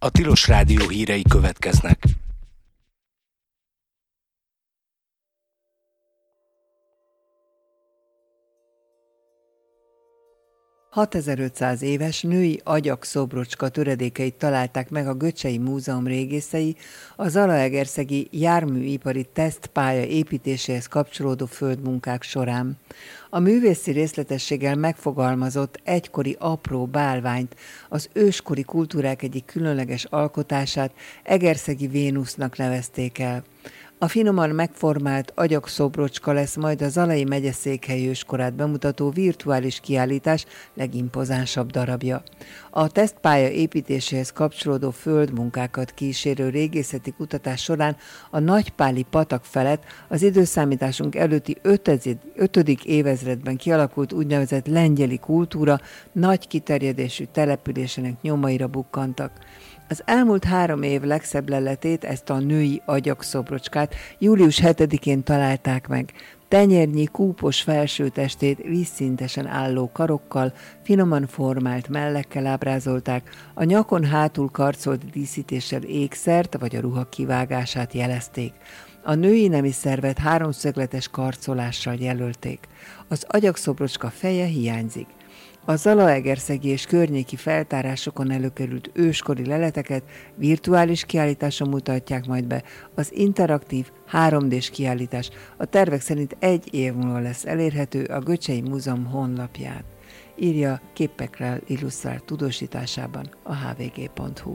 A Tilos Rádió hírei következnek. 6500 éves női agyakszobrocska töredékeit találták meg a Göcsei Múzeum régészei a zalaegerszegi járműipari tesztpálya építéséhez kapcsolódó földmunkák során. A művészi részletességgel megfogalmazott egykori apró bálványt, az őskori kultúrák egyik különleges alkotását Egerszegi Vénusznak nevezték el. A finoman megformált agyakszobrocska lesz majd a Zalai megyeszékhely őskorát bemutató virtuális kiállítás legimpozánsabb darabja. A tesztpálya építéséhez kapcsolódó földmunkákat kísérő régészeti kutatás során a Nagypáli patak felett az időszámításunk előtti 5. évezredben kialakult úgynevezett lengyeli kultúra nagy kiterjedésű településének nyomaira bukkantak. Az elmúlt 3 év legszebb leletét, ezt a női agyakszobrocskát július 7-én találták meg. Tenyérnyi kúpos felsőtestét vízszintesen álló karokkal, finoman formált mellekkel ábrázolták, a nyakon hátul karcolt díszítéssel ékszert vagy a ruha kivágását jelezték. A női nemi szervet 3-szögletes karcolással jelölték. Az agyakszobrocska feje hiányzik. A zalaegerszegi és környéki feltárásokon előkerült őskori leleteket virtuális kiállításon mutatják majd be. Az interaktív 3D-s kiállítás a tervek szerint 1 év múlva lesz elérhető a Göcsei Múzeum honlapján, írja képekkel illusztrált tudósításában a hvg.hu.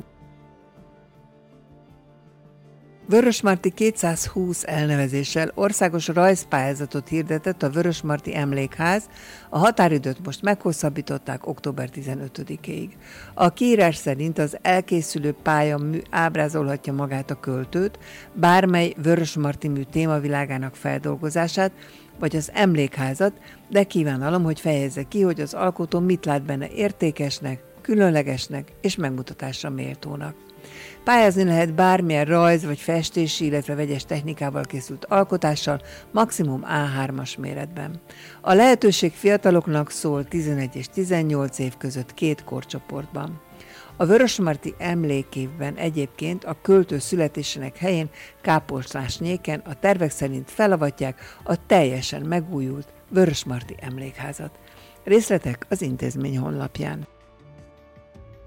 Vörösmarty 220 elnevezéssel országos rajzpályázatot hirdetett a Vörösmarty Emlékház, a határidőt most meghosszabbították október 15-ig. A kiírás szerint az elkészülő pályamű ábrázolhatja magát a költőt, bármely Vörösmarty mű témavilágának feldolgozását, vagy az emlékházat, de kívánalom, hogy fejezze ki, hogy az alkotó mit lát benne értékesnek, különlegesnek és megmutatásra méltónak. Pályázni lehet bármilyen rajz vagy festési, illetve vegyes technikával készült alkotással, maximum A3-as méretben. A lehetőség fiataloknak szól 11 és 18 év között 2 korcsoportban. A Vörösmarty emlékévben egyébként a költő születésének helyén Káposztásnyéken a tervek szerint felavatják a teljesen megújult Vörösmarty emlékházat. Részletek az intézmény honlapján.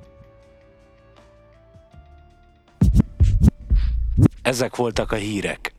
Ezek voltak a hírek.